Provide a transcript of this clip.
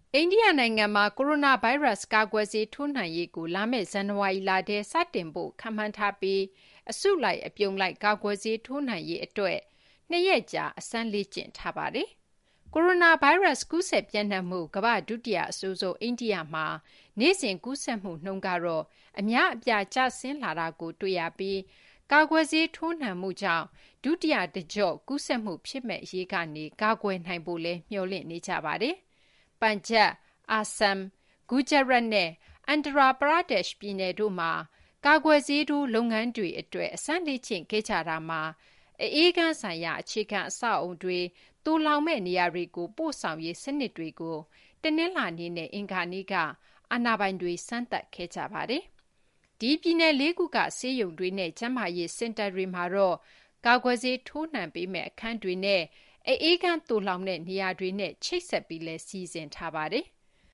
အိန္ဒိယနိုင်ငံမှာကိုရိုနာဗိုင်းရပ်စ်ကာကွယ်ဆေးထိုးနှံရေးကိုလာမယ့်ဇန်နဝါရီလထဲစတင်ဖို့ခန့်မှန်းထားပြီးအစုလိုက်အပြုံလိုက်ကာကွယ်ဆေးထိုးနှံရေးအတွက်2 ရက်ကြာအစမ်းလေ့ကျင့်ထားပါတယ်။ကိုရိုနာဗိုင်းရပ်စ်ကူးစက်ပျံ့နှံ့မှုကမ္ဘာ့ဒုတိယအဆိုးဆုံးအိန္ဒိယမှာနေ့စဉ်ကူးစက်မှုနှုန်းကတော့အများအပြားကျဆင်းလာတာကိုတွေ့ရပြီးကာကွယ်ဆေးထိုးနှံမှုကြောင့်ဒုတိယတကျော့ကူးစက်မှုဖြစ်မဲ့အရေးကနေကာကွယ်နိုင်ဖို့လည်းမျှော်လင့်နေကြပါတယ်။ပန်ဂျပ်အာဆမ်ဂူဂျာရတ်နဲ့အန္ဒရာပရာဒက်ရှ်ပြည်နယ်တို့မှာကာကွယ်ဆေးထိုးလုပ်ငန်းတွေအတွက်အစမ်းလေ့ကျင့်ခဲ့ကြတာမှာအအေးခန်းဆိုင်ရာအခြေခံအဆောက်အအုံတွေသိုလှောင်မဲ့နေရာတွေကိုပို့ဆောင်ရေးစနစ်တွေကိုတနင်္လာနေ့နဲ့အင်္ဂါနေ့ကအာဏာပိုင်တွေစမ်းသပ်ခဲ့ကြပါတယ်။ဒီပြည်နယ်၄ခုကဆေးရုံတွေနဲ့ကျန်းမာရေးစင်တာတွေမှာတော့ကာကွယ်ဆေးထိုးနှံပေးမဲ့အခန်းတွေနဲ့အအေးခန်းသိုလှောင်တဲ့နေရာတွေနဲ့ချိတ်ဆက်ပြီးလဲစီစဉ်ထားပါတယ်